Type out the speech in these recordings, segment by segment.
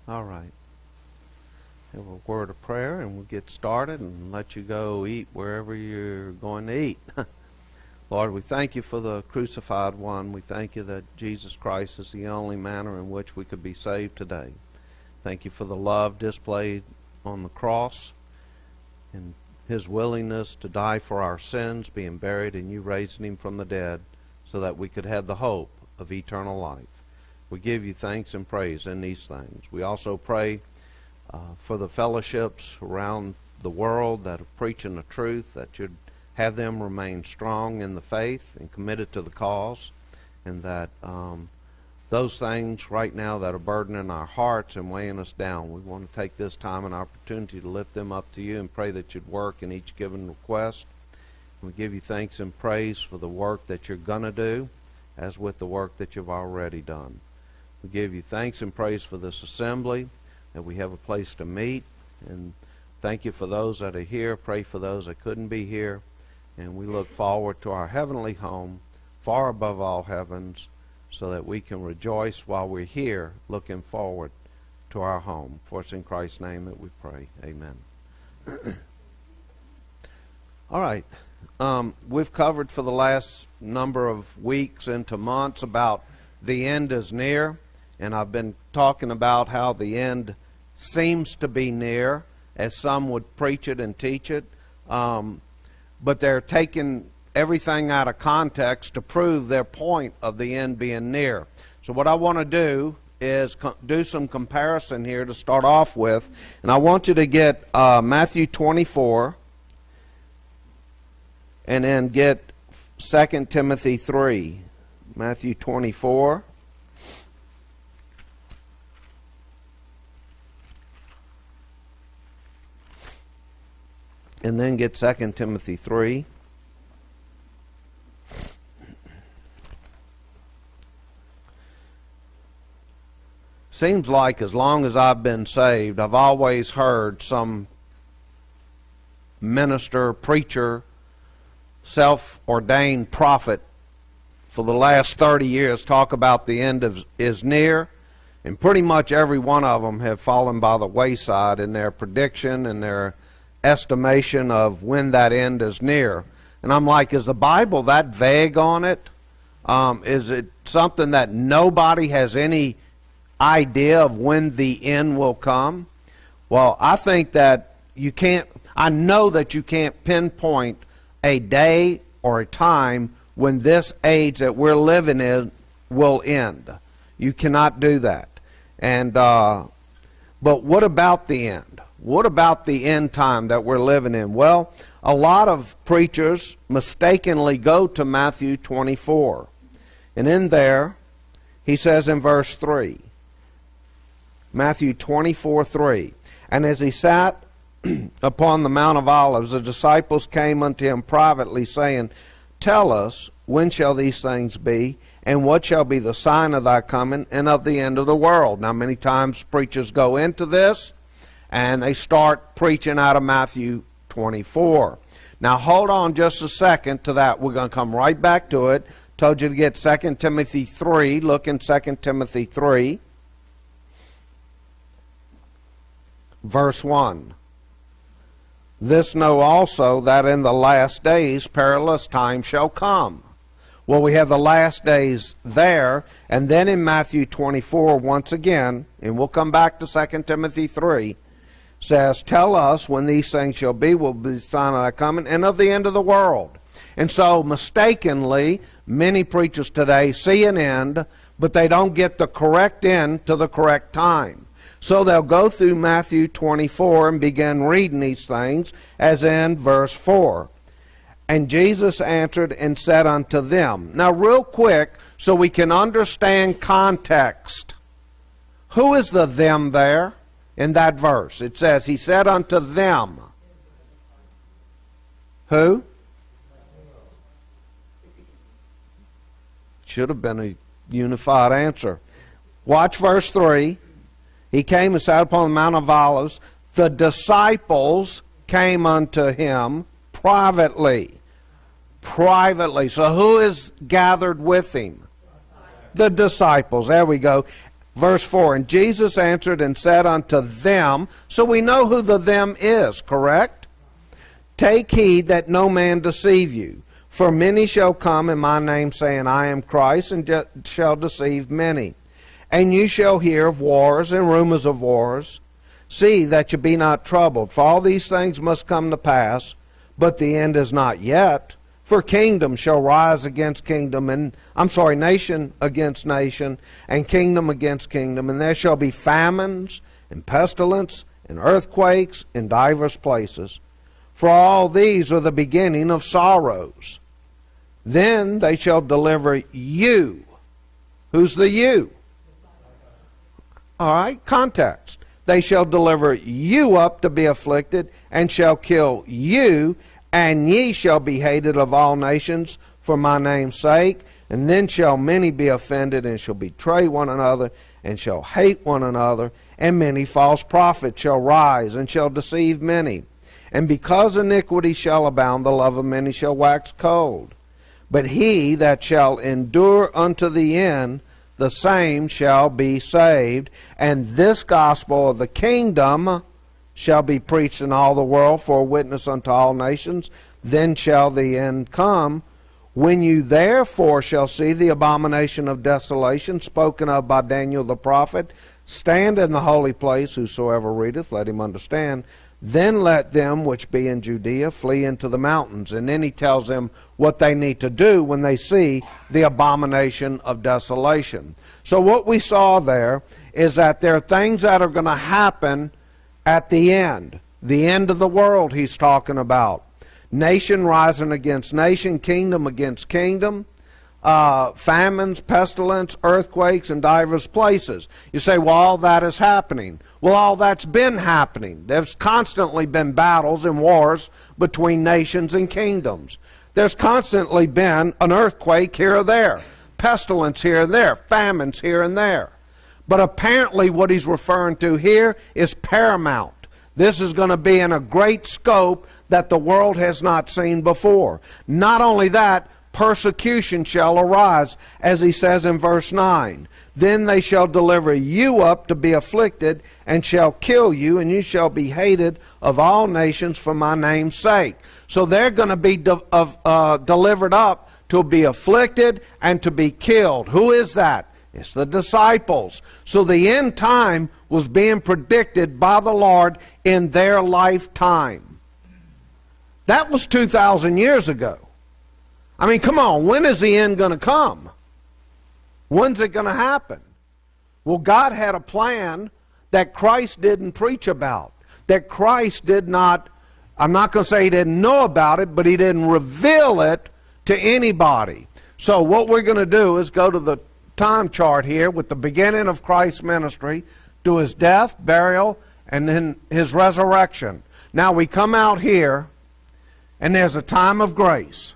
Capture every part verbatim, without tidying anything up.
All right. Have a word of prayer and we'll get started and let you go eat wherever you're going to eat. Lord, we thank you for the crucified one. We thank you that Jesus Christ is the only manner in which we could be saved today. Thank you for the love displayed on the cross and his willingness to die for our sins, being buried, and you raising him from the dead so that we could have the hope of eternal life. We give you thanks and praise in these things. We also pray uh, for the fellowships around the world that are preaching the truth, that you'd have them remain strong in the faith and committed to the cause, and that um, those things right now that are burdening our hearts and weighing us down, we want to take this time and opportunity to lift them up to you and pray that you'd work in each given request. We give you thanks and praise for the work that you're going to do, as with the work that you've already done. We give you thanks and praise for this assembly, that we have a place to meet, and thank you for those that are here. Pray for those that couldn't be here, and we look forward to our heavenly home, far above all heavens, so that we can rejoice while we're here, looking forward to our home. For it's in Christ's name that we pray. Amen. All right. Um, we've covered for the last number of weeks into months about the end is near, and I've been talking about how the end seems to be near, as some would preach it and teach it, um, but they're taking everything out of context to prove their point of the end being near. So what I want to do is co- do some comparison here to start off with, and I want you to get uh, Matthew twenty-four, and then get Second Timothy three. Matthew twenty-four. And then get Second Timothy three. Seems like as long as I've been saved, I've always heard some minister, preacher, self-ordained prophet for the last thirty years talk about the end of, is near, and pretty much every one of them have fallen by the wayside in their prediction and their estimation of when that end is near. And I'm like, is the Bible that vague on it? Um, is it something that nobody has any idea of when the end will come? Well, I think that you can't, I know that you can't pinpoint a day or a time when this age that we're living in will end. You cannot do that. And uh, but what about the end? What about the end time that we're living in? Well, a lot of preachers mistakenly go to Matthew twenty-four. And in there, he says in verse three, Matthew twenty-four, three, and as he sat upon the Mount of Olives, the disciples came unto him privately, saying, Tell us, when shall these things be, and what shall be the sign of thy coming and of the end of the world? Now, many times preachers go into this, and they start preaching out of Matthew twenty-four. Now, hold on just a second to that. We're going to come right back to it. Told you to get Second Timothy three. Look in Second Timothy three. Verse one. This know also that in the last days perilous times shall come. Well, we have the last days there, and then in Matthew twenty-four once again, and we'll come back to Second Timothy three, says, Tell us when these things shall be, will be the sign of thy coming, and of the end of the world. And so, mistakenly, many preachers today see an end, but they don't get the correct end to the correct time. So they'll go through Matthew twenty-four and begin reading these things, as in verse four. And Jesus answered and said unto them. Now real quick, so we can understand context. Who is the them there in that verse? It says, He said unto them. Who? Should have been a unified answer. Watch verse three. He came and sat upon the Mount of Olives. The disciples came unto him privately. Privately. So who is gathered with him? The disciples. There we go. Verse four, and Jesus answered and said unto them, so we know who the them is, correct? Take heed that no man deceive you. For many shall come in my name, saying, I am Christ, and de- shall deceive many. And you shall hear of wars and rumors of wars. See that you be not troubled, for all these things must come to pass, but the end is not yet. For kingdom shall rise against kingdom, and, I'm sorry, nation against nation, and kingdom against kingdom, and there shall be famines, and pestilence, and earthquakes in divers places. For all these are the beginning of sorrows. Then they shall deliver you. Who's the you? All right, context. They shall deliver you up to be afflicted, and shall kill you, and ye shall be hated of all nations for my name's sake. And then shall many be offended, and shall betray one another, and shall hate one another. And many false prophets shall rise, and shall deceive many. And because iniquity shall abound, the love of many shall wax cold. But he that shall endure unto the end, the same shall be saved. And this gospel of the kingdom shall be preached in all the world for a witness unto all nations. Then shall the end come. When you therefore shall see the abomination of desolation spoken of by Daniel the prophet stand in the holy place, whosoever readeth, let him understand. Then let them which be in Judea flee into the mountains. And then he tells them what they need to do when they see the abomination of desolation. So what we saw there is that there are things that are going to happen at the end. The end of the world he's talking about. Nation rising against nation, kingdom against kingdom. Uh, famines, pestilence, earthquakes in divers places. You say, well, all that is happening. Well, all that's been happening. There's constantly been battles and wars between nations and kingdoms. There's constantly been an earthquake here or there, pestilence here or there, famines here and there. But apparently what he's referring to here is paramount. This is going to be in a great scope that the world has not seen before. Not only that, persecution shall arise, as he says in verse nine. Then they shall deliver you up to be afflicted, and shall kill you, and you shall be hated of all nations for my name's sake. So they're going to be de- of, uh, delivered up to be afflicted and to be killed. Who is that? It's the disciples. So the end time was being predicted by the Lord in their lifetime. That was two thousand years ago. I mean, come on, when is the end going to come? When's it going to happen? Well, God had a plan that Christ didn't preach about, that Christ did not, I'm not going to say he didn't know about it, but he didn't reveal it to anybody. So what we're going to do is go to the time chart here with the beginning of Christ's ministry, to his death, burial, and then his resurrection. Now we come out here, and there's a time of grace.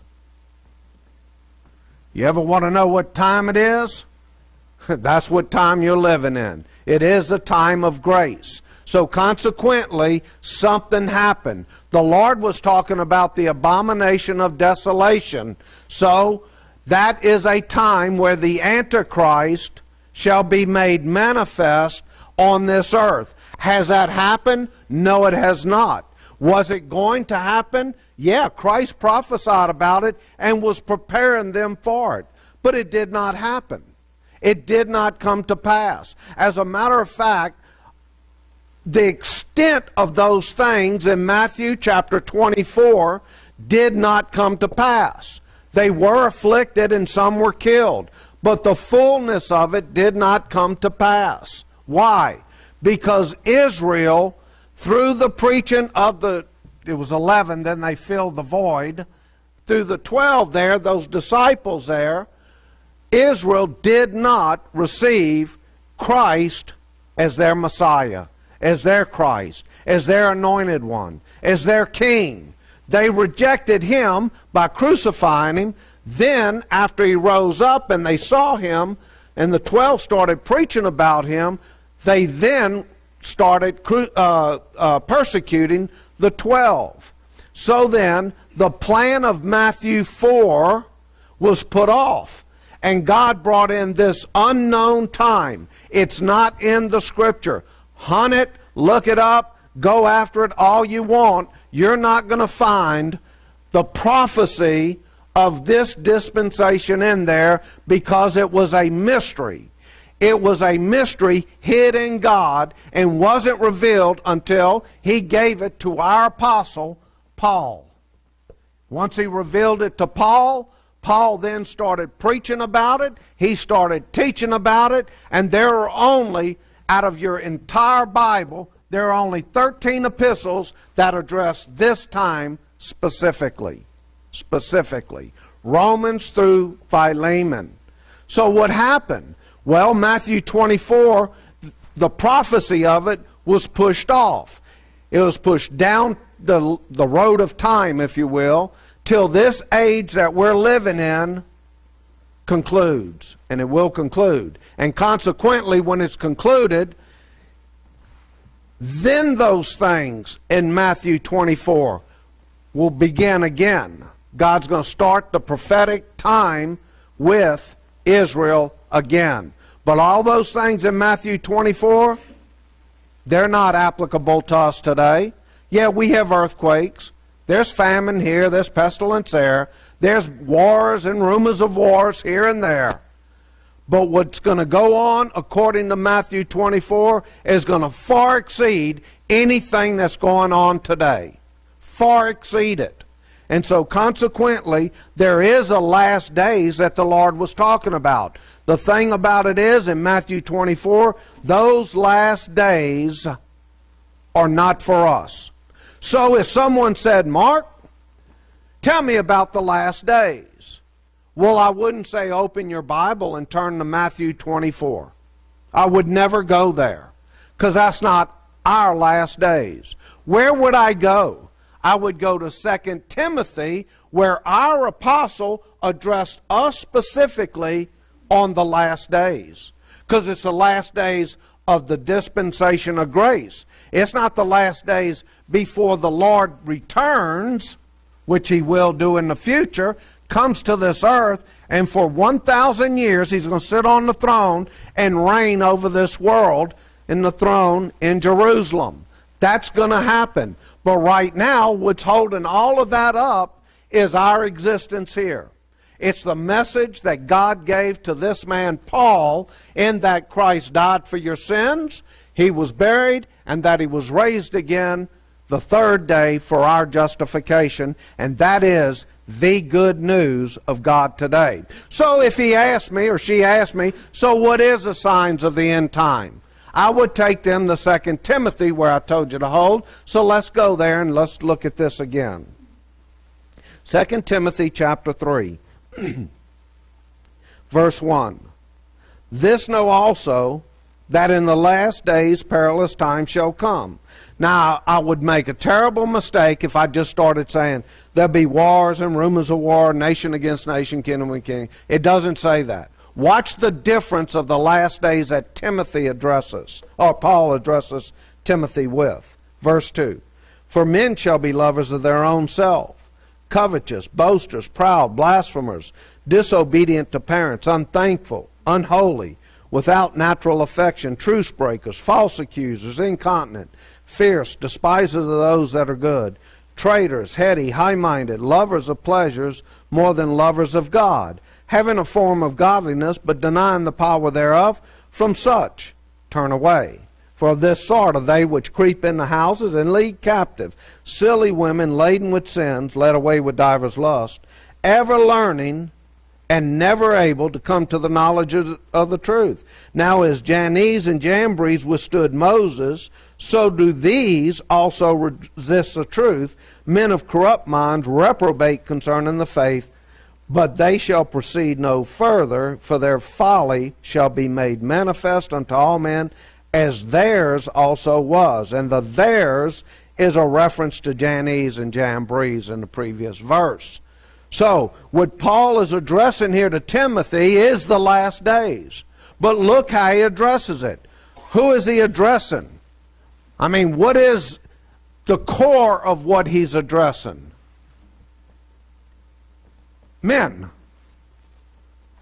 You ever want to know what time it is? That's what time you're living in. It is a time of grace. So consequently, something happened. The Lord was talking about the abomination of desolation. So that is a time where the Antichrist shall be made manifest on this earth. Has that happened? No, it has not. Was it going to happen? Yeah, Christ prophesied about it and was preparing them for it. But it did not happen. It did not come to pass. As a matter of fact, the extent of those things in Matthew chapter twenty-four did not come to pass. They were afflicted and some were killed. But the fullness of it did not come to pass. Why? Because Israel, through the preaching of the, it was eleven, then they filled the void. Through the twelve there, those disciples there, Israel did not receive Christ as their Messiah, as their Christ, as their anointed one, as their king. They rejected him by crucifying him. Then, after he rose up and they saw him, and the twelve started preaching about him, they then started uh, uh, persecuting the twelve. So then, the plan of Matthew four was put off. And God brought in this unknown time. It's not in the Scripture. Hunt it, look it up, go after it all you want. You're not going to find the prophecy of this dispensation in there because it was a mystery. It was a mystery hid in God and wasn't revealed until He gave it to our apostle, Paul. Once He revealed it to Paul, Paul then started preaching about it. He started teaching about it. And there are only, out of your entire Bible, there are only thirteen epistles that address this time specifically. Specifically. Romans through Philemon. So what happened? Well, Matthew twenty-four, the prophecy of it was pushed off. It was pushed down the, the road of time, if you will, till this age that we're living in concludes. And it will conclude. And consequently, when it's concluded, then those things in Matthew twenty-four will begin again. God's going to start the prophetic time with Israel again. But all those things in Matthew twenty-four, they're not applicable to us today. Yeah, we have earthquakes. There's famine here. There's pestilence there. There's wars and rumors of wars here and there. But what's going to go on, according to Matthew twenty-four, is going to far exceed anything that's going on today. Far exceed it. And so consequently, there is a last days that the Lord was talking about. The thing about it is, in Matthew twenty-four, those last days are not for us. So if someone said, Mark, tell me about the last days. Well, I wouldn't say open your Bible and turn to Matthew twenty-four. I would never go there, because that's not our last days. Where would I go? I would go to Second Timothy, where our apostle addressed us specifically on the last days. Because it's the last days of the dispensation of grace. It's not the last days before the Lord returns, which He will do in the future, comes to this earth, and for one thousand years He's going to sit on the throne and reign over this world in the throne in Jerusalem. That's going to happen. But right now, what's holding all of that up is our existence here. It's the message that God gave to this man, Paul, in that Christ died for your sins, He was buried, and that He was raised again the third day for our justification. And that is the good news of God today. So if he asked me, or she asked me, so what is the signs of the end time? I would take them to Second Timothy, where I told you to hold. So let's go there and let's look at this again. Second Timothy chapter three, verse one. This know also, that in the last days perilous times shall come. Now, I would make a terrible mistake if I just started saying there'll be wars and rumors of war, nation against nation, kingdom against king. It doesn't say that. Watch the difference of the last days that Timothy addresses, or Paul addresses Timothy with. Verse two. For men shall be lovers of their own self, covetous, boasters, proud, blasphemers, disobedient to parents, unthankful, unholy, without natural affection, truce breakers, false accusers, incontinent, fierce, despisers of those that are good, traitors, heady, high-minded, lovers of pleasures more than lovers of God, having a form of godliness, but denying the power thereof. From such turn away. For of this sort are they which creep into houses and lead captive silly women laden with sins, led away with divers lusts, ever learning and never able to come to the knowledge of, of the truth. Now as Jannes and Jambres withstood Moses, so do these also resist the truth. Men of corrupt minds reprobate concerning the faith, but they shall proceed no further, for their folly shall be made manifest unto all men, as theirs also was. And the theirs is a reference to Jannes and Jambres in the previous verse. So, what Paul is addressing here to Timothy is the last days. But look how he addresses it. Who is he addressing? I mean, what is the core of what he's addressing? Men.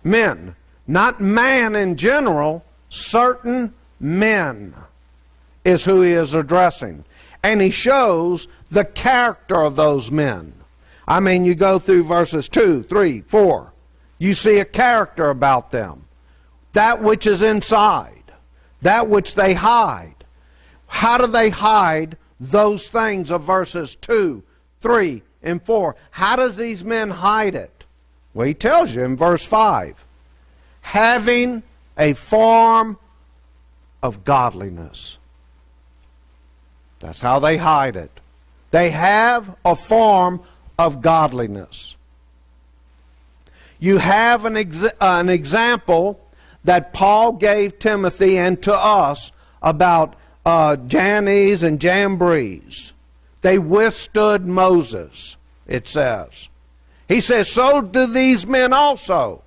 Men. Not man in general, certain men is who he is addressing. And he shows the character of those men. I mean, you go through verses two, three, four. You see a character about them. That which is inside. That which they hide. How do they hide those things of verses two, three, and four? How does these men hide it? Well, he tells you in verse five. Having a form of godliness. That's how they hide it. They have a form of godliness. You have an, ex uh, an example that Paul gave Timothy and to us about uh, Jannes and Jambres. They withstood Moses, it says. He says, so do these men also.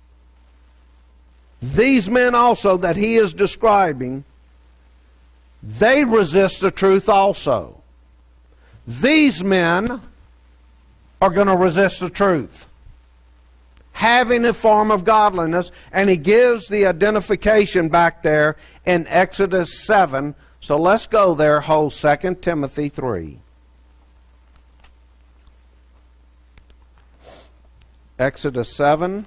These men also that he is describing, they resist the truth also. These men are going to resist the truth, having a form of godliness, and he gives the identification back there in Exodus seven. So let's go there, hold Second Timothy three. Exodus seven.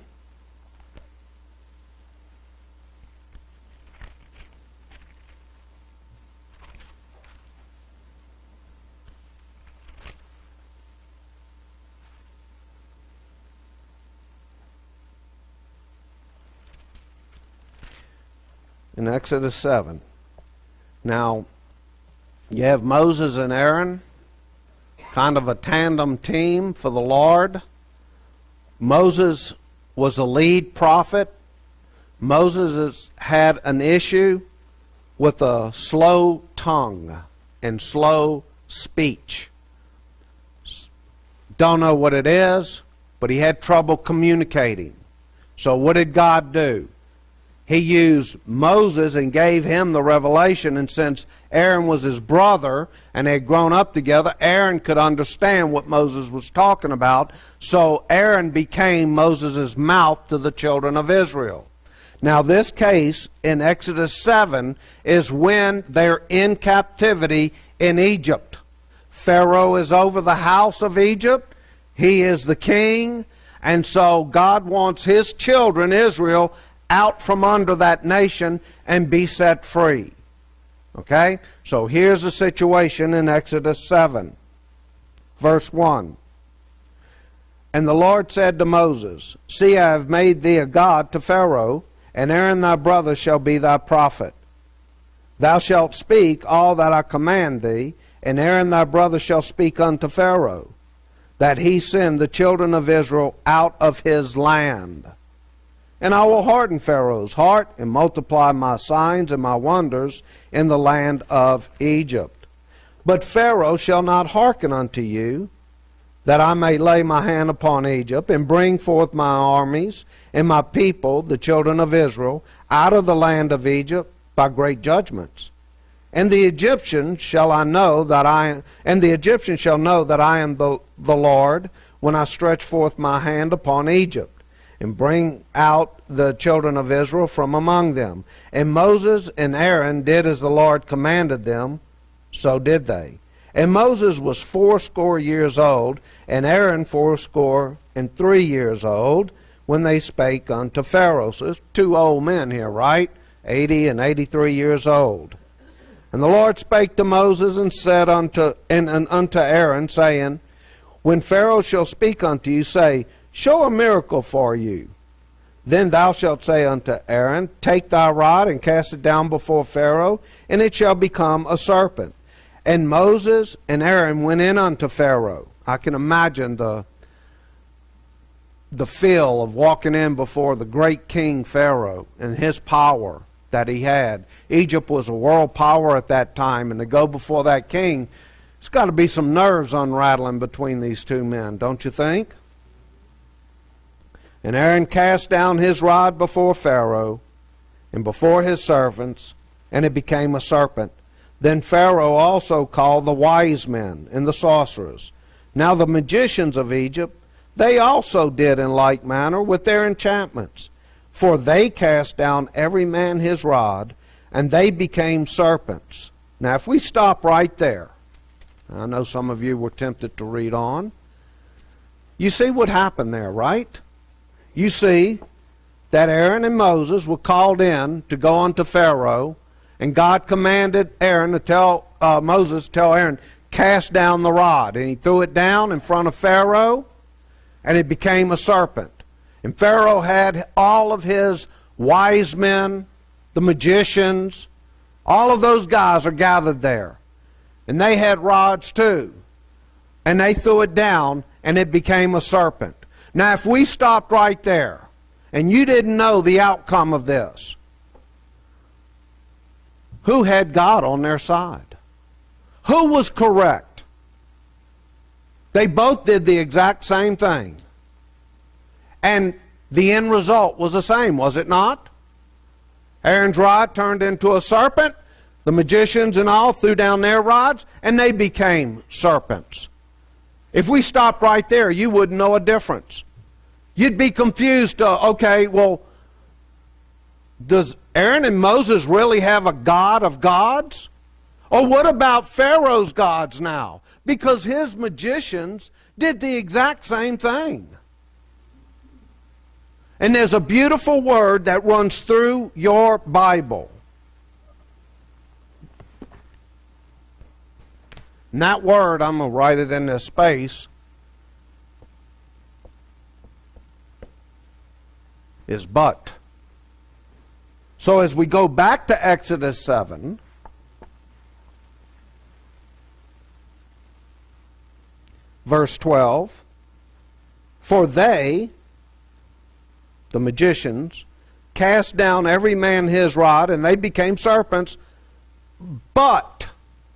In Exodus seven. Now, you have Moses and Aaron, kind of a tandem team for the Lord. Moses was a lead prophet. Moses has had an issue with a slow tongue and slow speech. Don't know what it is, but he had trouble communicating. So what did God do? He used Moses and gave him the revelation, and since Aaron was his brother and they had grown up together, Aaron could understand what Moses was talking about, so Aaron became Moses' mouth to the children of Israel. Now this case in Exodus seven is when they're in captivity in Egypt. Pharaoh is over the house of Egypt. He is the king, and so God wants his children, Israel, out from under that nation and be set free. Okay? So here's the situation in Exodus seven. Verse one. And the Lord said to Moses, see, I have made thee a god to Pharaoh, and Aaron thy brother shall be thy prophet. Thou shalt speak all that I command thee, and Aaron thy brother shall speak unto Pharaoh, that he send the children of Israel out of his land. And I will harden Pharaoh's heart, and multiply my signs and my wonders in the land of Egypt. But Pharaoh shall not hearken unto you, that I may lay my hand upon Egypt, and bring forth my armies and my people, the children of Israel, out of the land of Egypt by great judgments. And the Egyptians shall I know that I and the Egyptians shall know that I am the, the Lord, when I stretch forth my hand upon Egypt, and bring out the children of Israel from among them. And Moses and Aaron did as the Lord commanded them, so did they. And Moses was fourscore years old, and Aaron fourscore and three years old, when they spake unto Pharaoh. So there's two old men here, right? Eighty and eighty-three years old. And the Lord spake to Moses and said unto, and, and unto Aaron, saying, when Pharaoh shall speak unto you, say, show a miracle for you. Then thou shalt say unto Aaron, take thy rod and cast it down before Pharaoh, and it shall become a serpent. And Moses and Aaron went in unto Pharaoh. I can imagine the, the feel of walking in before the great king Pharaoh and his power that he had. Egypt was a world power at that time, and to go before that king, it's got to be some nerves unraveling between these two men, don't you think? And Aaron cast down his rod before Pharaoh and before his servants, and it became a serpent. Then Pharaoh also called the wise men and the sorcerers. Now the magicians of Egypt, they also did in like manner with their enchantments. For they cast down every man his rod, and they became serpents. Now, if we stop right there, I know some of you were tempted to read on. You see what happened there, right? You see that Aaron and Moses were called in to go unto Pharaoh, and God commanded Aaron to tell uh, Moses, tell Aaron, cast down the rod. And he threw it down in front of Pharaoh, and it became a serpent. And Pharaoh had all of his wise men, the magicians, all of those guys are gathered there. And they had rods too. And they threw it down, and it became a serpent. Now, if we stopped right there, and you didn't know the outcome of this, who had God on their side? Who was correct? They both did the exact same thing. And the end result was the same, was it not? Aaron's rod turned into a serpent. The magicians and all threw down their rods, and they became serpents. If we stopped right there, you wouldn't know a difference. You'd be confused. Uh, okay, well, does Aaron and Moses really have a God of gods? Or what about Pharaoh's gods now? Because his magicians did the exact same thing. And there's a beautiful word that runs through your Bible. And that word, I'm going to write it in this space, is but. So as we go back to Exodus seven, verse twelve, for they, the magicians, cast down every man his rod, and they became serpents, but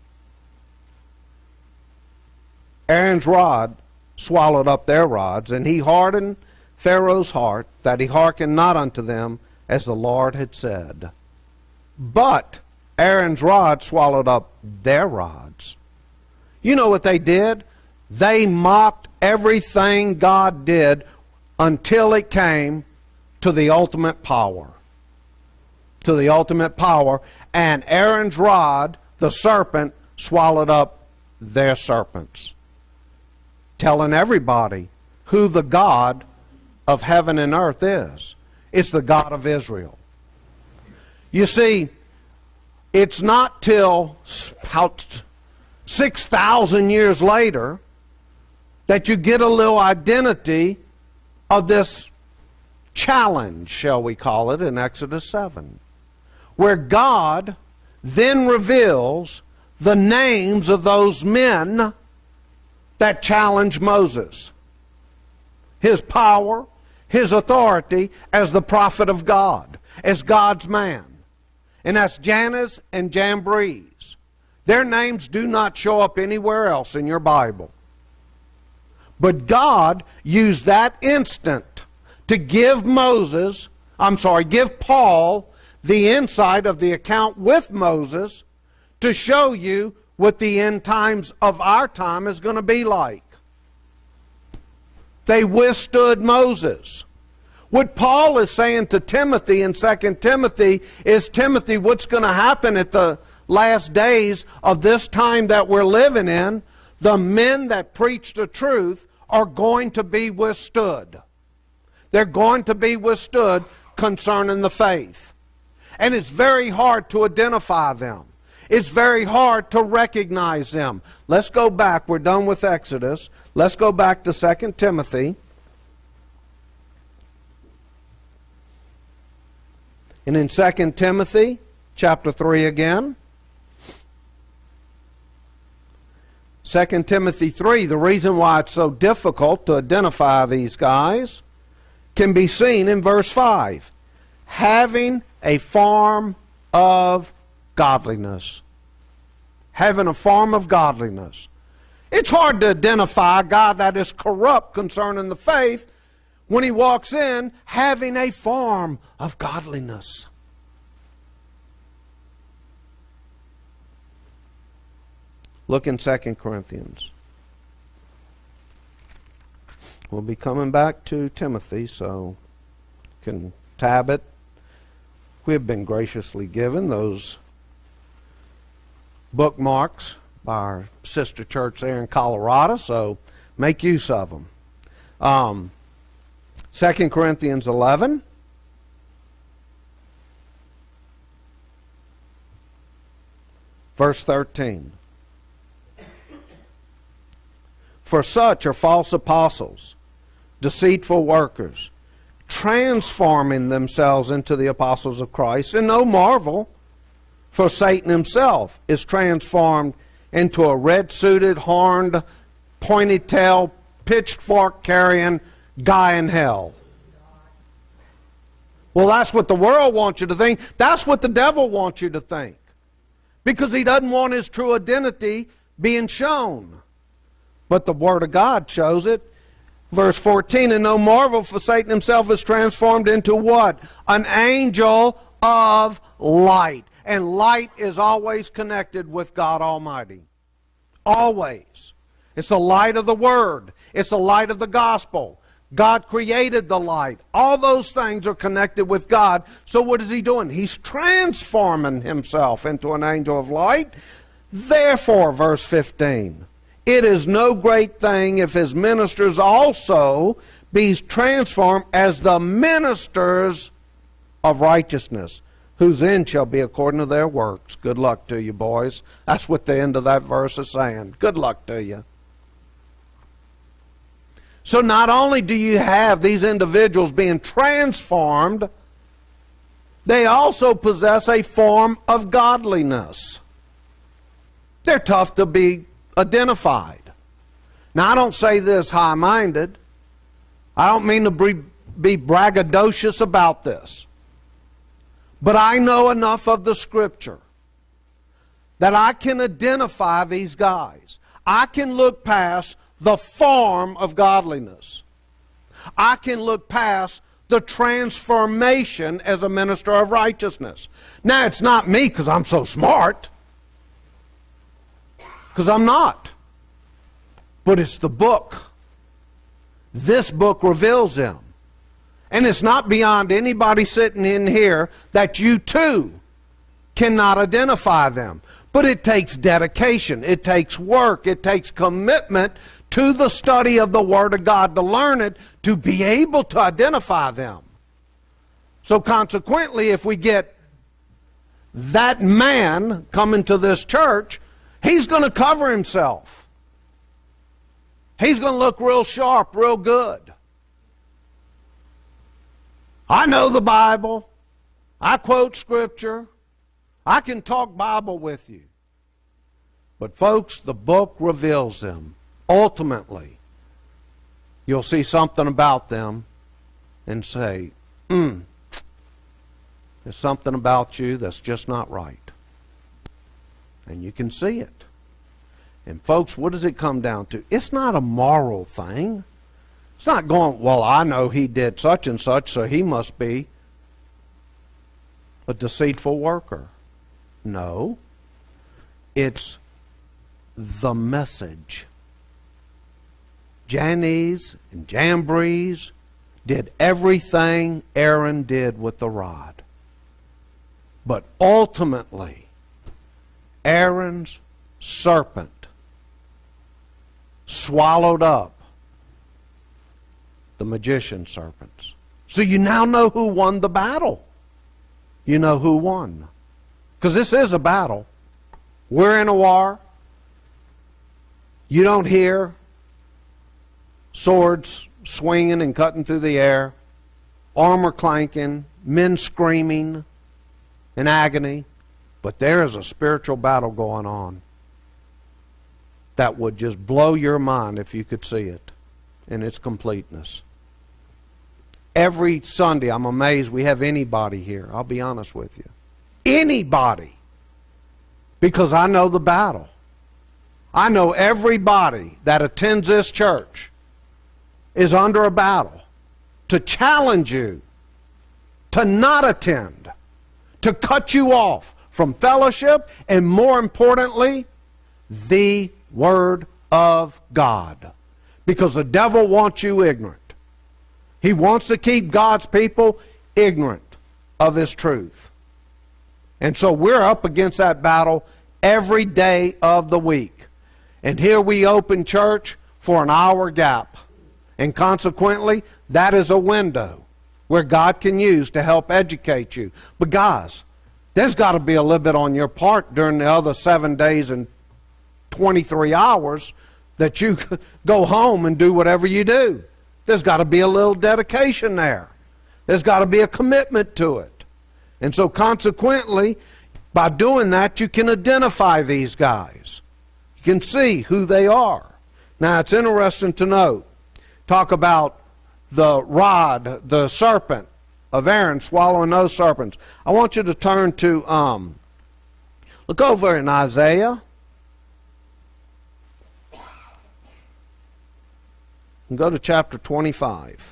Aaron's rod swallowed up their rods, and he hardened Pharaoh's heart, that he hearkened not unto them, as the Lord had said. But Aaron's rod swallowed up their rods. You know what they did? They mocked everything God did until it came to the ultimate power. To the ultimate power. And Aaron's rod, the serpent, swallowed up their serpents. Telling everybody who the God of heaven and earth is. It's the God of Israel. You see, it's not till about six thousand years later that you get a little identity of this challenge, shall we call it, in Exodus seven, where God then reveals the names of those men that challenged Moses. His power, his authority as the prophet of God, as God's man. And that's Jannes and Jambres. Their names do not show up anywhere else in your Bible. But God used that instant to give Moses, I'm sorry, give Paul the insight of the account with Moses to show you what the end times of our time is going to be like. They withstood Moses. What Paul is saying to Timothy in Second Timothy is, Timothy, what's going to happen at the last days of this time that we're living in, the men that preach the truth are going to be withstood. They're going to be withstood concerning the faith. And it's very hard to identify them. It's very hard to recognize them. Let's go back. We're done with Exodus. Let's go back to Second Timothy. And in Second Timothy, chapter three again. Second Timothy three, the reason why it's so difficult to identify these guys can be seen in verse five. Having a form of godliness. Having a form of godliness. It's hard to identify a guy that is corrupt concerning the faith when he walks in having a form of godliness. Look in Second Corinthians. We'll be coming back to Timothy, so you can tablet. We have been graciously given those bookmarks by our sister church there in Colorado, so make use of them. Um, Second Corinthians eleven. Verse thirteen. For such are false apostles, deceitful workers, transforming themselves into the apostles of Christ. And no marvel, for Satan himself is transformed into a red-suited, horned, pointed-tailed, pitchfork-carrying guy in hell. Well, that's what the world wants you to think. That's what the devil wants you to think. Because he doesn't want his true identity being shown. But the Word of God shows it. Verse fourteen, and no marvel, for Satan himself is transformed into what? An angel of light. And light is always connected with God Almighty. Always. It's the light of the Word. It's the light of the gospel. God created the light. All those things are connected with God. So what is he doing? He's transforming himself into an angel of light. Therefore, verse fifteen, it is no great thing if his ministers also be transformed as the ministers of righteousness, whose end shall be according to their works. Good luck to you, boys. That's what the end of that verse is saying. Good luck to you. So not only do you have these individuals being transformed, they also possess a form of godliness. They're tough to be identified. Now, I don't say this high-minded. I don't mean to be, be braggadocious about this. But I know enough of the Scripture that I can identify these guys. I can look past the form of godliness. I can look past the transformation as a minister of righteousness. Now, it's not me because I'm so smart. Because I'm not. But it's the book. This book reveals them. And it's not beyond anybody sitting in here that you too cannot identify them. But it takes dedication. It takes work. It takes commitment to the study of the Word of God to learn it, to be able to identify them. So consequently, if we get that man coming to this church, he's going to cover himself. He's going to look real sharp, real good. I know the Bible. I quote Scripture. I can talk Bible with you. But folks, the book reveals them. Ultimately, you'll see something about them and say, hmm, there's something about you that's just not right. And you can see it. And folks, what does it come down to? It's not a moral thing. It's not going, well, I know he did such and such, so he must be a deceitful worker. No. It's the message. Jannes and Jambres did everything Aaron did with the rod. But ultimately, Aaron's serpent swallowed up the magician serpents. So you now know who won the battle. You know who won. Because this is a battle. We're in a war. You don't hear swords swinging and cutting through the air, armor clanking, men screaming in agony. But there is a spiritual battle going on that would just blow your mind if you could see it in its completeness. Every Sunday, I'm amazed we have anybody here. I'll be honest with you. Anybody. Because I know the battle. I know everybody that attends this church is under a battle to challenge you to not attend, to cut you off from fellowship, and more importantly, the Word of God. Because the devil wants you ignorant. He wants to keep God's people ignorant of His truth. And so we're up against that battle every day of the week. And here we open church for an hour gap. And consequently, that is a window where God can use to help educate you. But guys, there's got to be a little bit on your part during the other seven days and twenty-three hours that you go home and do whatever you do. There's got to be a little dedication there. There's got to be a commitment to it. And so consequently, by doing that, you can identify these guys. You can see who they are. Now, it's interesting to note, talk about the rod, the serpent of Aaron swallowing those serpents. I want you to turn to, um, look over in Isaiah. And go to chapter twenty-five.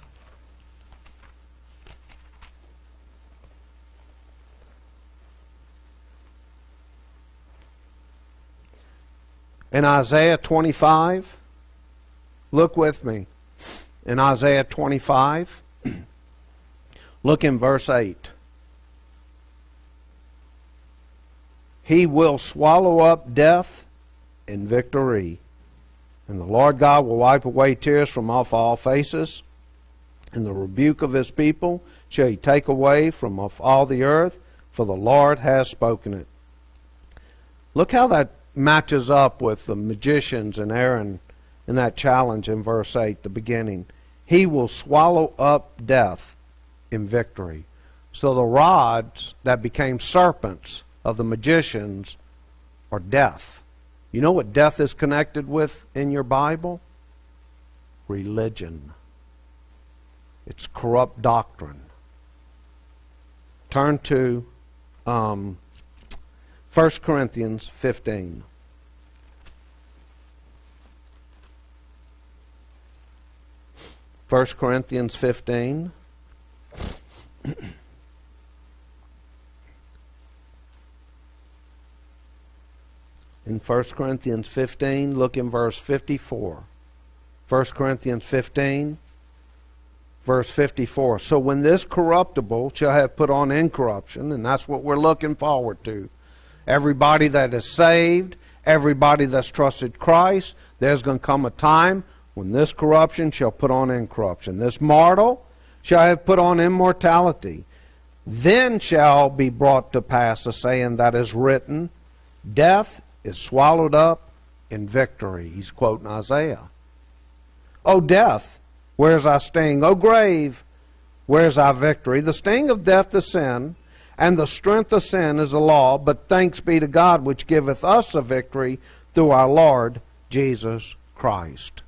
In Isaiah twenty-five, look with me. In Isaiah twenty-five, look in verse eight. He will swallow up death in victory. And the Lord God will wipe away tears from off all faces. And the rebuke of His people shall He take away from off all the earth, for the Lord has spoken it. Look how that matches up with the magicians and Aaron in that challenge in verse eight, the beginning. He will swallow up death in victory. So the rods that became serpents of the magicians are death. You know what death is connected with in your Bible? Religion. It's corrupt doctrine. Turn to um, First Corinthians fifteen. First Corinthians fifteen. In First Corinthians fifteen, look in verse fifty-four. First Corinthians fifteen, verse fifty-four. So when this corruptible shall have put on incorruption, and that's what we're looking forward to. Everybody that is saved, everybody that's trusted Christ, there's going to come a time when this corruption shall put on incorruption. This mortal shall have put on immortality. Then shall be brought to pass a saying that is written, death is swallowed up in victory. He's quoting Isaiah. O death, where's thy sting? O grave, where's thy victory? The sting of death is sin, and the strength of sin is the law. But thanks be to God, which giveth us a victory through our Lord Jesus Christ.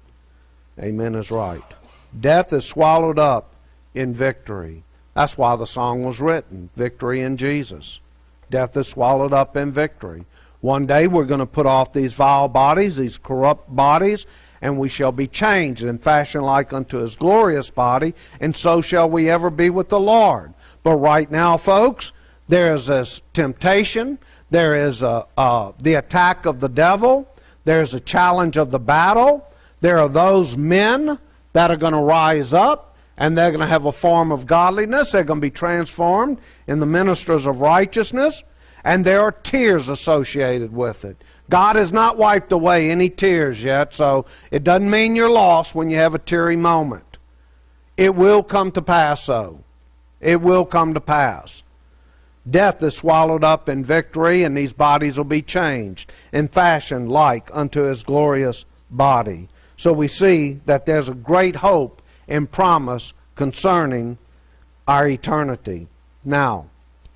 Amen is right. Death is swallowed up in victory. That's why the song was written, Victory in Jesus. Death is swallowed up in victory. One day we're going to put off these vile bodies, these corrupt bodies, and we shall be changed in fashion like unto His glorious body, and so shall we ever be with the Lord. But right now, folks, there is this temptation, there is a, uh, the attack of the devil, there's a challenge of the battle, there are those men that are going to rise up, and they're going to have a form of godliness, they're going to be transformed in the ministers of righteousness, and there are tears associated with it. God has not wiped away any tears yet, so it doesn't mean you're lost when you have a teary moment. It will come to pass, though. It will come to pass. Death is swallowed up in victory, and these bodies will be changed in fashion like unto His glorious body. So we see that there's a great hope and promise concerning our eternity. Now,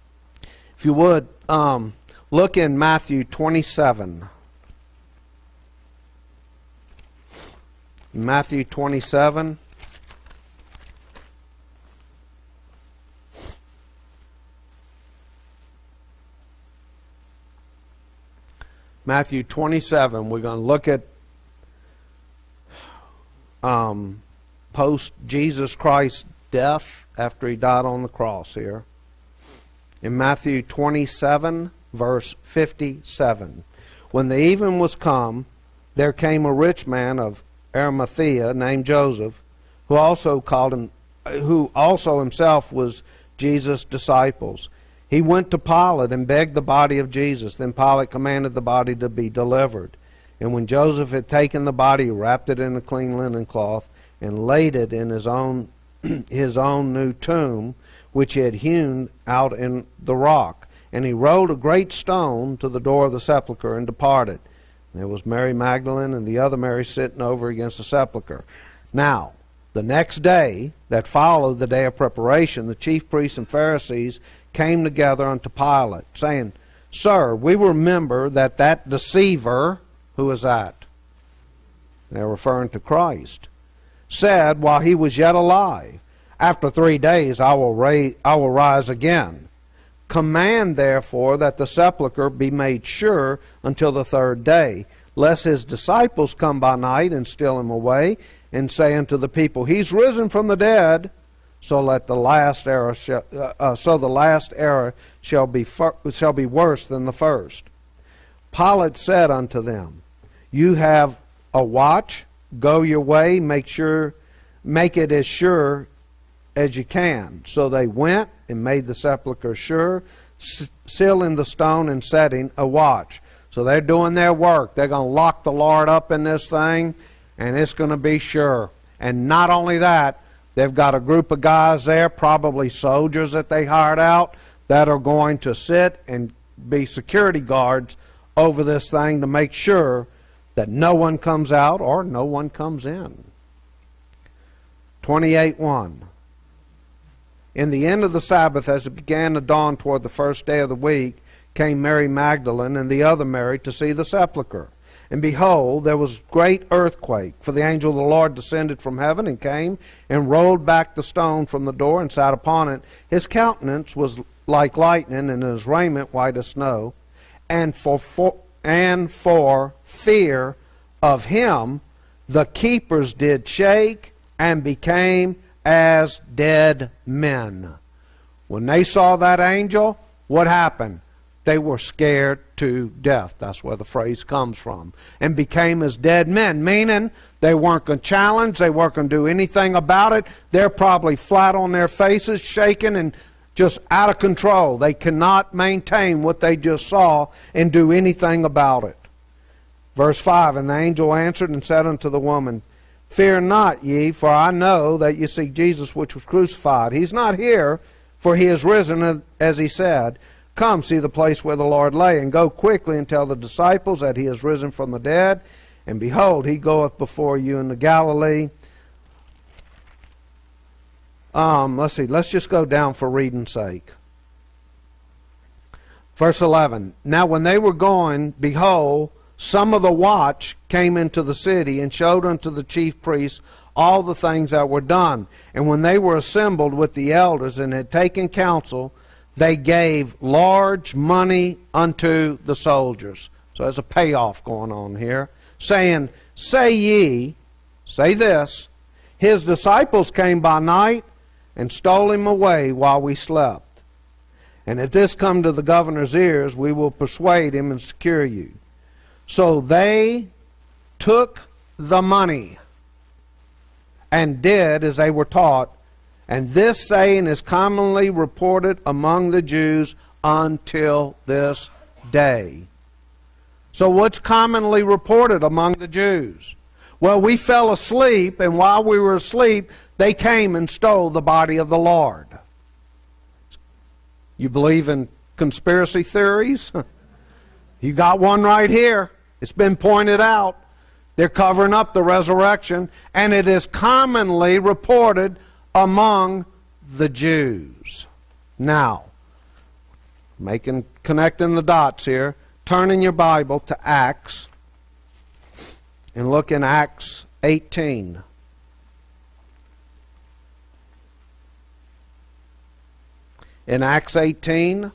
if you would, um, look in Matthew twenty-seven. Matthew twenty-seven. Matthew twenty-seven. We're going to look at um, post Jesus Christ's death after He died on the cross here. In Matthew twenty-seven, verse fifty-seven. When the even was come, there came a rich man of Arimathea named Joseph, who also called him, who also himself was Jesus' disciples. He went to Pilate and begged the body of Jesus. Then Pilate commanded the body to be delivered. And when Joseph had taken the body, he wrapped it in a clean linen cloth and laid it in his own his own new tomb, which he had hewn out in the rock. And he rolled a great stone to the door of the sepulchre and departed. There was Mary Magdalene and the other Mary sitting over against the sepulchre. Now, the next day that followed the day of preparation, the chief priests and Pharisees came together unto Pilate, saying, Sir, we remember that that deceiver, who is that? They're referring to Christ, said while he was yet alive, After three days I will, ra- I will rise again. Command, therefore, that the sepulchre be made sure until the third day, lest his disciples come by night and steal him away, and say unto the people, He's risen from the dead. So let the last error, shall, uh, uh, so the last error shall be fir- shall be worse than the first. Pilate said unto them, You have a watch. Go your way. Make sure, make it as sure as you can. So they went and made the sepulchre sure, sealing the stone and setting a watch. So they're doing their work. They're going to lock the Lord up in this thing, and it's going to be sure. And not only that, they've got a group of guys there, probably soldiers that they hired out, that are going to sit and be security guards over this thing to make sure that no one comes out or no one comes in. twenty-eight one. In the end of the Sabbath, as it began to dawn toward the first day of the week, came Mary Magdalene and the other Mary to see the sepulchre. And behold, there was great earthquake, for the angel of the Lord descended from heaven and came and rolled back the stone from the door and sat upon it. His countenance was like lightning, and his raiment white as snow. And for, for and for fear of him, the keepers did shake and became as dead men. When they saw that angel, what happened? They were scared to death. That's where the phrase comes from. And became as dead men, meaning they weren't going to challenge, they weren't going to do anything about it. They're probably flat on their faces, shaking and just out of control. They cannot maintain what they just saw and do anything about it. Verse five, And the angel answered and said unto the woman, Fear not ye, for I know that ye seek Jesus which was crucified. He's not here, for he is risen, as he said. Come, see the place where the Lord lay, and go quickly and tell the disciples that he is risen from the dead. And behold, he goeth before you into Galilee. Um, let's see, let's just go down for reading's sake. Verse eleven, Now when they were going, behold, some of the watch came into the city and showed unto the chief priests all the things that were done. And when they were assembled with the elders and had taken counsel, they gave large money unto the soldiers. So there's a payoff going on here, saying, Say ye, say this, His disciples came by night and stole him away while we slept. And if this come to the governor's ears, we will persuade him and secure you. So they took the money and did as they were taught. And this saying is commonly reported among the Jews until this day. So what's commonly reported among the Jews? Well, we fell asleep, and while we were asleep, they came and stole the body of the Lord. You believe in conspiracy theories? You got one right here. It's been pointed out. They're covering up the resurrection, and it is commonly reported among the Jews. Now, making connecting the dots here, turn in your Bible to Acts and look in Acts eighteen. In Acts eighteen,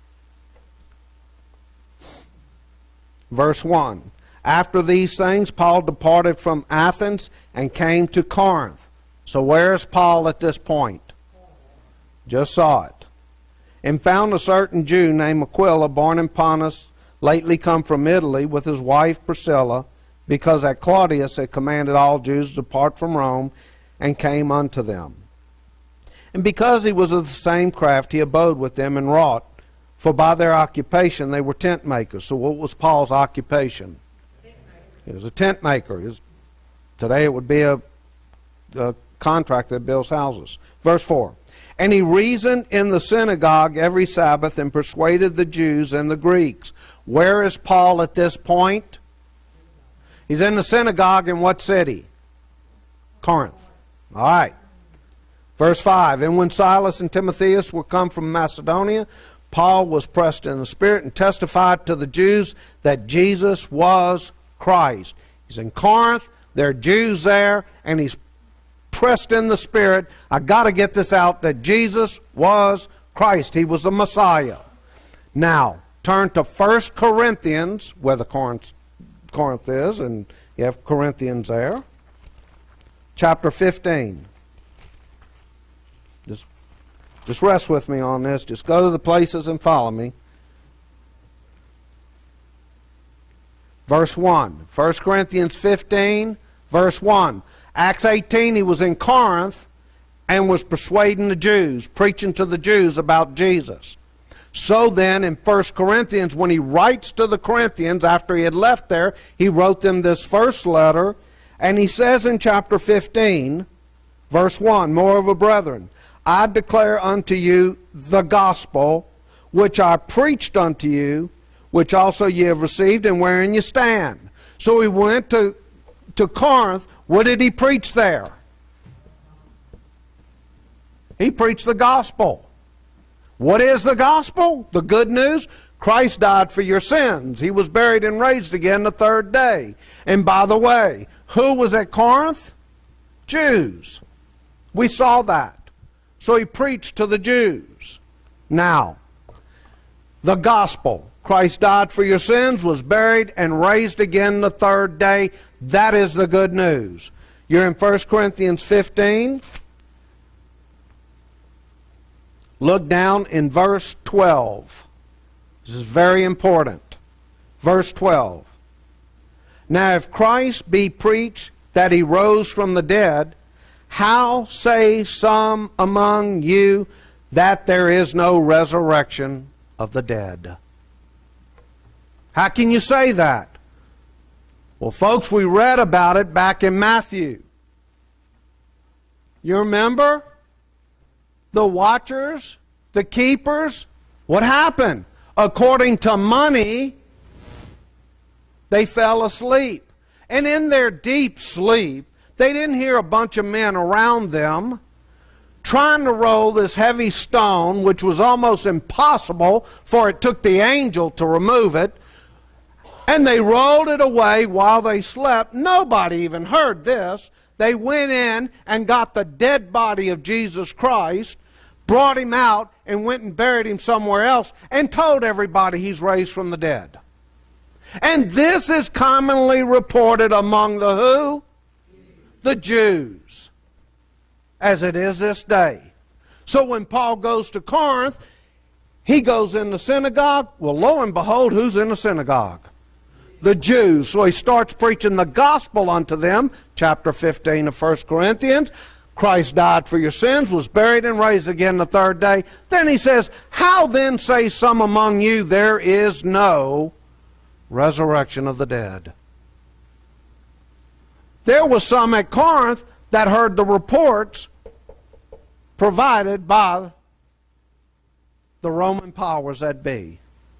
verse one. After these things, Paul departed from Athens and came to Corinth. So where is Paul at this point? Just saw it. And found a certain Jew named Aquila, born in Pontus, lately come from Italy, with his wife Priscilla, because that Claudius had commanded all Jews to depart from Rome, and came unto them. And because he was of the same craft, he abode with them and wrought. For by their occupation they were tent makers. So what was Paul's occupation? He was a tent maker. He was, today it would be a, a contractor that builds houses. Verse four. And he reasoned in the synagogue every Sabbath and persuaded the Jews and the Greeks. Where is Paul at this point? He's in the synagogue in what city? Corinth. All right. Verse five. And when Silas and Timotheus were come from Macedonia, Paul was pressed in the Spirit and testified to the Jews that Jesus was Christ. He's in Corinth. There are Jews there, and he's pressed in the Spirit. I got to get this out, that Jesus was Christ. He was the Messiah. Now, turn to First Corinthians, where the Corinth, Corinth is, and you have Corinthians there. Chapter fifteen. Just, just rest with me on this. Just go to the places and follow me. Verse one. First Corinthians fifteen, verse one. Acts eighteen, he was in Corinth and was persuading the Jews, preaching to the Jews about Jesus. So then, in First Corinthians, when he writes to the Corinthians, after he had left there, he wrote them this first letter, and he says in chapter fifteen, verse one, Moreover, brethren, I declare unto you the gospel, which I preached unto you, which also ye have received, and wherein ye stand. So he went to, to Corinth. What did he preach there? He preached the gospel. What is the gospel? The good news? Christ died for your sins. He was buried and raised again the third day. And by the way, who was at Corinth? Jews. We saw that. So he preached to the Jews. Now, the gospel. Christ died for your sins, was buried, and raised again the third day. That is the good news. You're in First Corinthians fifteen. Look down in verse twelve. This is very important. Verse twelve. Now if Christ be preached that he rose from the dead, how say some among you that there is no resurrection of the dead? How can you say that? Well, folks, we read about it back in Matthew. You remember? The watchers, the keepers, what happened? According to money, they fell asleep. And in their deep sleep, they didn't hear a bunch of men around them trying to roll this heavy stone, which was almost impossible, for it took the angel to remove it. And they rolled it away while they slept. Nobody even heard this. They went in and got the dead body of Jesus Christ, brought him out, and went and buried him somewhere else, and told everybody he's raised from the dead. And this is commonly reported among the who? The Jews, as it is this day. So when Paul goes to Corinth, he goes in the synagogue. Well, lo and behold, who's in the synagogue? The Jews. So he starts preaching the gospel unto them. Chapter fifteen of First Corinthians. Christ died for your sins, was buried, and raised again the third day. Then he says, how then say some among you there is no resurrection of the dead? There was some at Corinth that heard the reports provided by the Roman powers that be.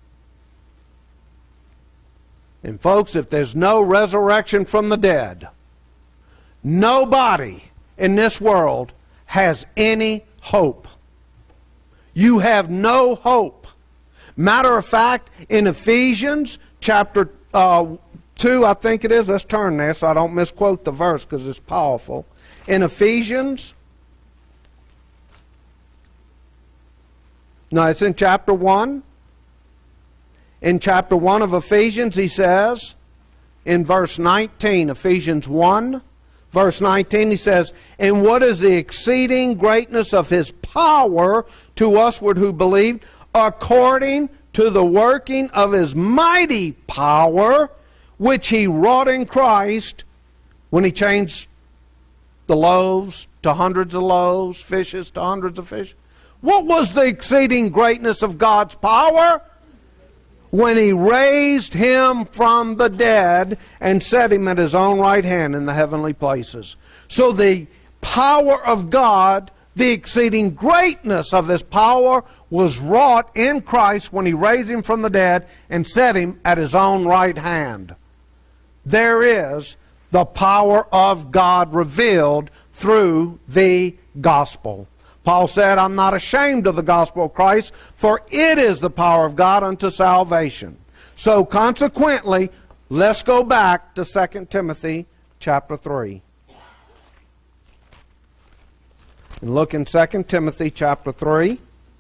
And folks, if there's no resurrection from the dead, nobody in this world has any hope. You have no hope. Matter of fact, in Ephesians chapter uh, two, I think it is. Let's turn there so I don't misquote the verse because it's powerful. In Ephesians, no, it's in chapter one. In chapter one of Ephesians, he says, in verse nineteen, Ephesians one, verse nineteen, he says, and what is the exceeding greatness of his power to usward who believed, according to the working of his mighty power, which he wrought in Christ when he changed the loaves to hundreds of loaves, fishes to hundreds of fish? What was the exceeding greatness of God's power? When He raised Him from the dead and set Him at His own right hand in the heavenly places. So the power of God, the exceeding greatness of His power, was wrought in Christ when He raised Him from the dead and set Him at His own right hand. There is the power of God revealed through the gospel. Paul said, I'm not ashamed of the gospel of Christ, for it is the power of God unto salvation. So consequently, let's go back to Second Timothy chapter three. And look in Second Timothy chapter three.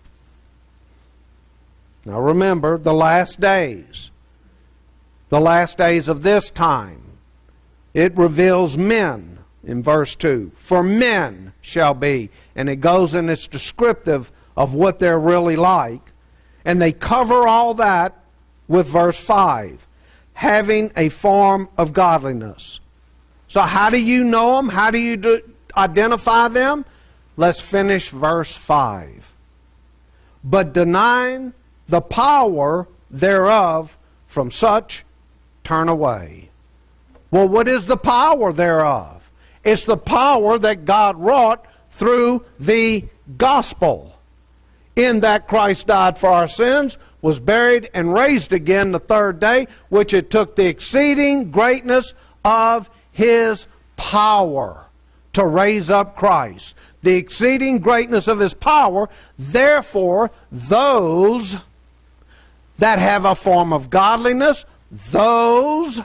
Now remember, the last days. The last days of this time. It reveals men in verse two. For men shall be. And it goes and it's descriptive of what they're really like. And they cover all that with verse five. Having a form of godliness. So how do you know them? How do you do, identify them? Let's finish verse five. But denying the power thereof, from such turn away. Well, what is the power thereof? It's the power that God wrought through the gospel. In that Christ died for our sins, was buried, and raised again the third day, which it took the exceeding greatness of His power to raise up Christ. The exceeding greatness of His power, therefore, those that have a form of godliness, those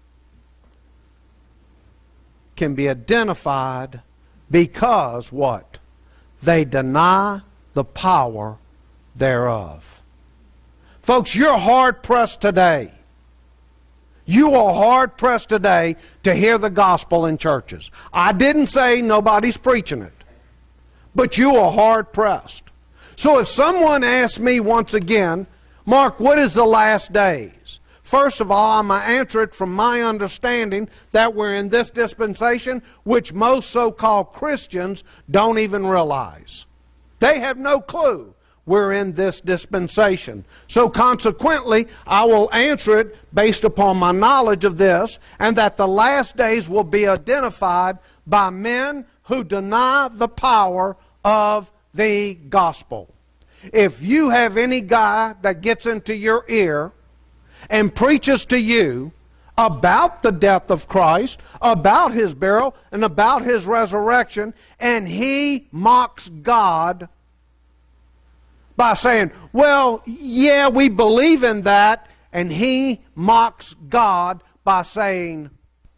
can be identified because what? They deny the power thereof. Folks, you're hard-pressed today. You are hard-pressed today to hear the gospel in churches. I didn't say nobody's preaching it, but you are hard-pressed. So if someone asks me once again, Mark, what is the last days? First of all, I'm going to answer it from my understanding that we're in this dispensation, which most so-called Christians don't even realize. They have no clue we're in this dispensation. So consequently, I will answer it based upon my knowledge of this, and that the last days will be identified by men who deny the power of the gospel. If you have any guy that gets into your ear and preaches to you about the death of Christ, about His burial, and about His resurrection, and he mocks God by saying, well, yeah, we believe in that, and he mocks God by saying,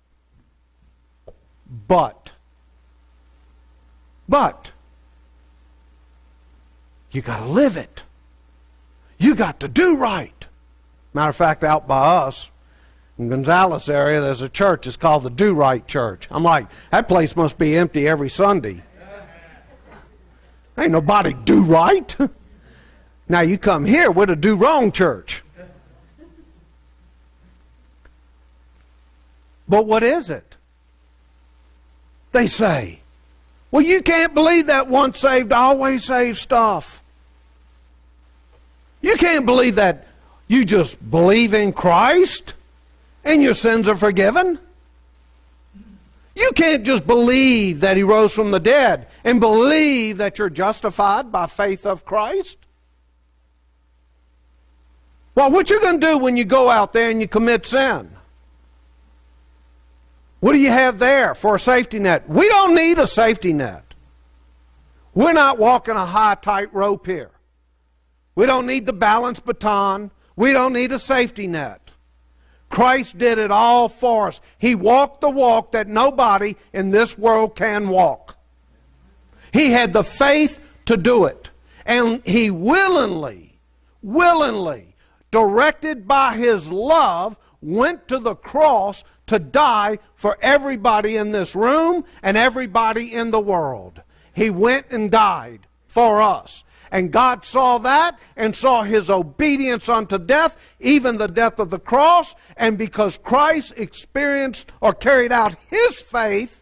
but, but, you got to live it. You got to do right. Matter of fact, out by us, in Gonzales area, there's a church. It's called the Do Right Church. I'm like, that place must be empty every Sunday. Ain't nobody do right. Now you come here with a do wrong church. But what is it? They say, well, you can't believe that once saved, always saved stuff. You can't believe that you just believe in Christ and your sins are forgiven. You can't just believe that He rose from the dead and believe that you're justified by faith of Christ. Well, what you going to do when you go out there and you commit sin? What do you have there for a safety net? We don't need a safety net. We're not walking a high, tight rope here. We don't need the balance baton. We don't need a safety net. Christ did it all for us. He walked the walk that nobody in this world can walk. He had the faith to do it. And He willingly, willingly, directed by His love, went to the cross to die for everybody in this room and everybody in the world. He went and died for us. And God saw that and saw His obedience unto death, even the death of the cross. And because Christ experienced or carried out His faith,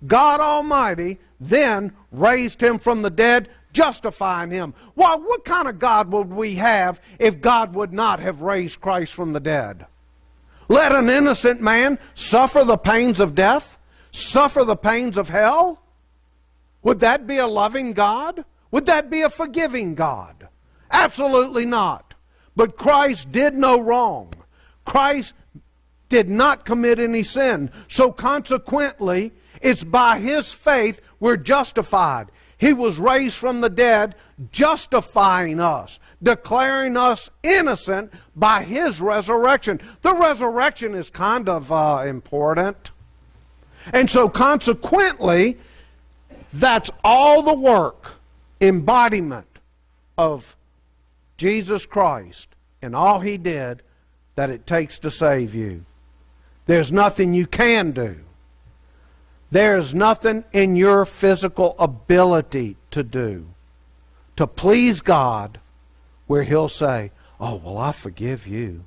God Almighty then raised him from the dead, justifying him. Well, what kind of God would we have if God would not have raised Christ from the dead? Let an innocent man suffer the pains of death, suffer the pains of hell? Would that be a loving God? Would that be a forgiving God? Absolutely not. But Christ did no wrong. Christ did not commit any sin. So consequently, it's by his faith we're justified. He was raised from the dead, justifying us, declaring us innocent by his resurrection. The resurrection is kind of uh, important. And so consequently, that's all the work, embodiment of Jesus Christ and all he did that it takes to save you. There's nothing you can do. There's nothing in your physical ability to do to please God where he'll say, oh, well, I forgive you.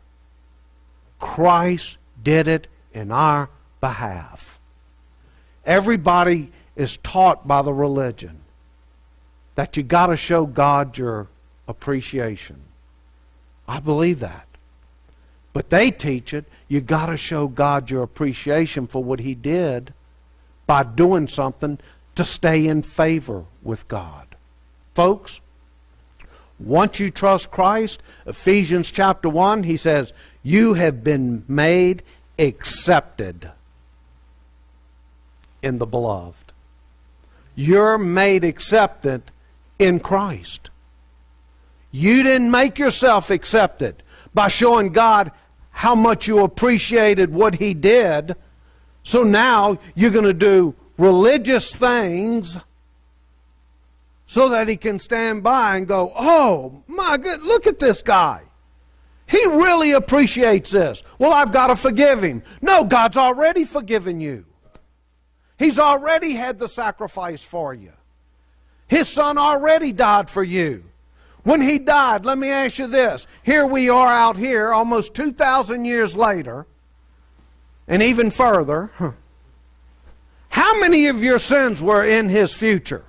Christ did it in our behalf. Everybody is taught by the religion that you got to show God your appreciation. I believe that. But they teach it, you got to show God your appreciation for what he did by doing something to stay in favor with God. Folks, once you trust Christ, Ephesians chapter one, he says, you have been made accepted in the beloved. You're made accepted in Christ. You didn't make yourself accepted by showing God how much you appreciated what he did. So now you're going to do religious things so that he can stand by and go, oh, my God, look at this guy. He really appreciates this. Well, I've got to forgive him. No, God's already forgiven you. He's already had the sacrifice for you. His son already died for you. When he died, let me ask you this. Here we are out here almost two thousand years later, and even further. How many of your sins were in his future?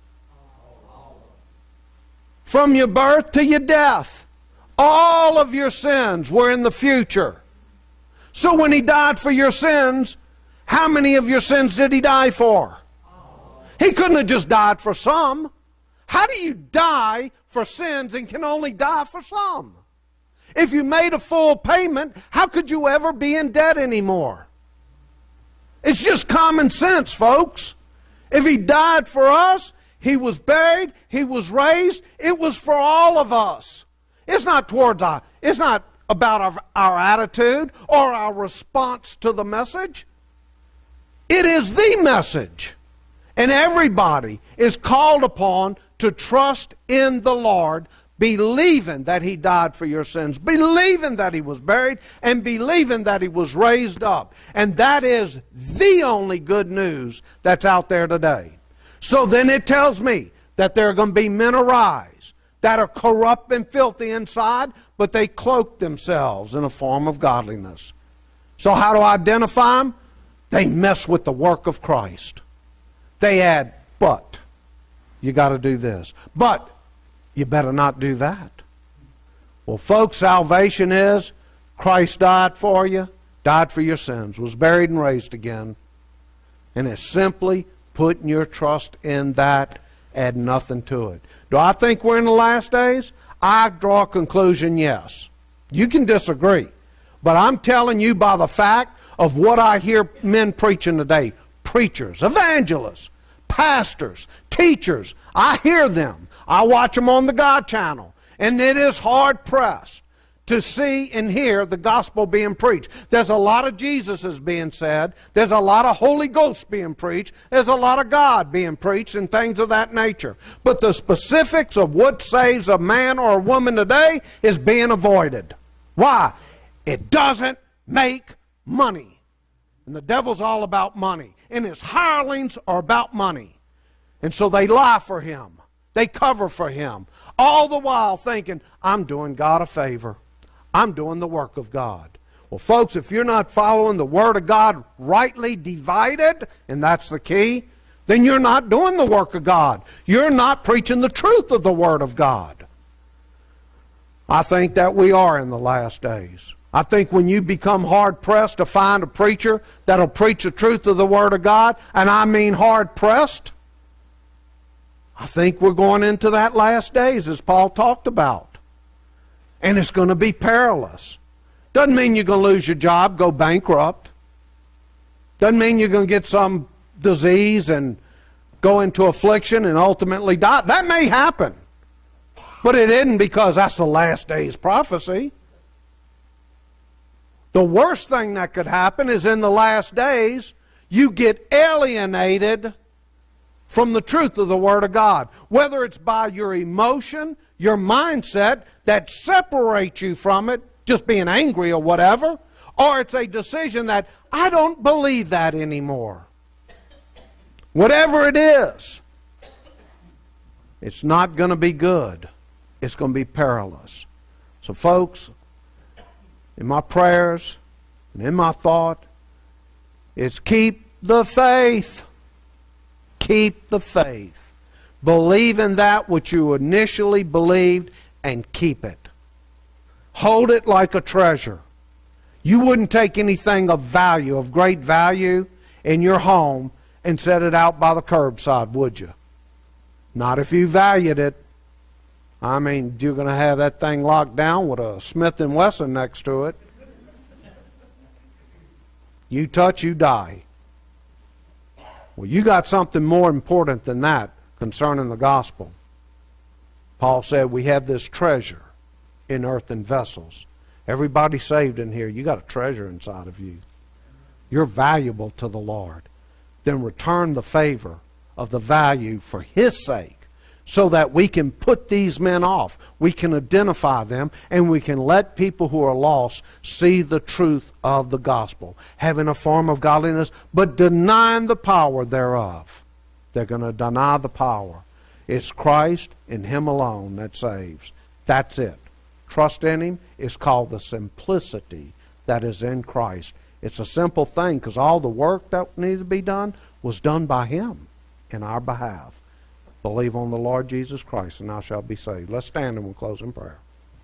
From your birth to your death, all of your sins were in the future. So when he died for your sins, how many of your sins did he die for? He couldn't have just died for some. How do you die for sins and can only die for some? If you made a full payment, how could you ever be in debt anymore? It's just common sense, folks. If he died for us, he was buried, he was raised, it was for all of us. It's not towards our, it's not about our, our attitude or our response to the message. It is the message. And everybody is called upon to trust in the Lord, believing that he died for your sins, believing that he was buried, and believing that he was raised up. And that is the only good news that's out there today. So then it tells me that there are going to be men arise that are corrupt and filthy inside, but they cloak themselves in a form of godliness. So how do I identify them? They mess with the work of Christ. They add, but you got to do this. But you better not do that. Well, folks, salvation is Christ died for you, died for your sins, was buried and raised again. And it's simply putting your trust in that, add nothing to it. Do I think we're in the last days? I draw a conclusion, yes. You can disagree. But I'm telling you by the fact of what I hear men preaching today, preachers, evangelists, pastors, teachers, I hear them. I watch them on the God channel. And it is hard pressed to see and hear the gospel being preached. There's a lot of Jesuses being said. There's a lot of Holy Ghost being preached. There's a lot of God being preached and things of that nature. But the specifics of what saves a man or a woman today is being avoided. Why? It doesn't make money. And the devil's all about money. And his hirelings are about money. And so they lie for him. They cover for him. All the while thinking, I'm doing God a favor. I'm doing the work of God. Well, folks, if you're not following the Word of God rightly divided, and that's the key, then you're not doing the work of God. You're not preaching the truth of the Word of God. I think that we are in the last days. I think when you become hard-pressed to find a preacher that'll preach the truth of the Word of God, and I mean hard-pressed, I think we're going into that last days, as Paul talked about. And it's going to be perilous. Doesn't mean you're going to lose your job, go bankrupt. Doesn't mean you're going to get some disease and go into affliction and ultimately die. That may happen. But it isn't because that's the last days prophecy. The worst thing that could happen is in the last days, you get alienated from the truth of the Word of God. Whether it's by your emotion, your mindset that separates you from it, just being angry or whatever, or it's a decision that I don't believe that anymore. Whatever it is, it's not going to be good. It's going to be perilous. So folks, in my prayers and in my thought, it's keep the faith. Keep the faith. Believe in that which you initially believed and keep it. Hold it like a treasure. You wouldn't take anything of value, of great value, in your home and set it out by the curbside, would you? Not if you valued it. I mean, you're going to have that thing locked down with a Smith and Wesson next to it. You touch, you die. Well, you got something more important than that concerning the gospel. Paul said we have this treasure in earthen vessels. Everybody saved in here, you got a treasure inside of you. You're valuable to the Lord. Then return the favor of the value for His sake, so that we can put these men off. We can identify them, and we can let people who are lost see the truth of the gospel, having a form of godliness, but denying the power thereof. They're going to deny the power. It's Christ and Him alone that saves. That's it. Trust in Him is called the simplicity that is in Christ. It's a simple thing because all the work that needed to be done was done by Him in our behalf. Believe on the Lord Jesus Christ and thou shalt be saved. Let's stand and we'll close in prayer.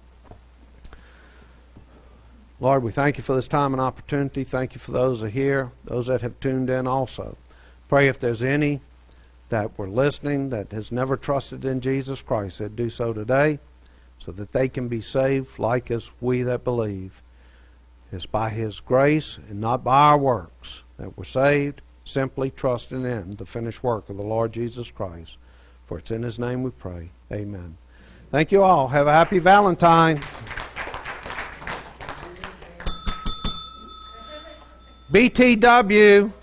Lord, we thank You for this time and opportunity. Thank You for those that are here, those that have tuned in also. Pray if there's any that were listening that has never trusted in Jesus Christ, that do so today, so that they can be saved like as we that believe. It's by His grace and not by our works that we're saved, simply trusting in the finished work of the Lord Jesus Christ. For it's in His name we pray. Amen. Thank you all. Have a happy Valentine. B T W.